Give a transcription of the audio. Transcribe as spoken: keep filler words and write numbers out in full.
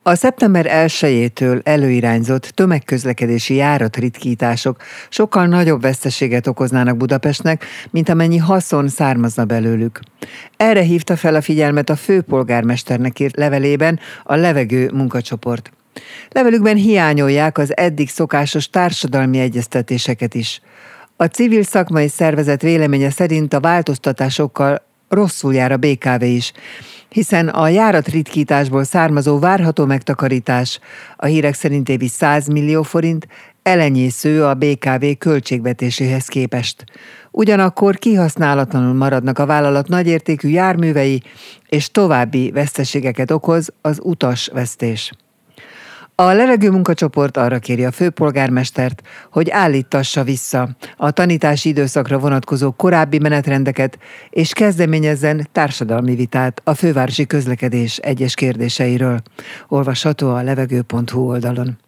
A szeptember elsejétől előirányzott tömegközlekedési járatritkítások sokkal nagyobb veszteséget okoznának Budapestnek, mint amennyi haszon származna belőlük. Erre hívta fel a figyelmet a főpolgármesternek írt levelében a Levegő munkacsoport. Levelükben hiányolják az eddig szokásos társadalmi egyeztetéseket is. A civil szakmai szervezet véleménye szerint a változtatásokkal rosszul jár a bé ká vé is, hiszen a járatritkításból származó várható megtakarítás, a hírek szerint évi száz millió forint, elenyésző a bé ká vé költségvetéséhez képest. Ugyanakkor kihasználatlanul maradnak a vállalat nagyértékű járművei, és további veszteségeket okoz az utasvesztés. A Levegő munkacsoport arra kéri a főpolgármestert, hogy állítassa vissza a tanítási időszakra vonatkozó korábbi menetrendeket, és kezdeményezzen társadalmi vitát a fővárosi közlekedés egyes kérdéseiről. Olvasható a levegő pont hu oldalon.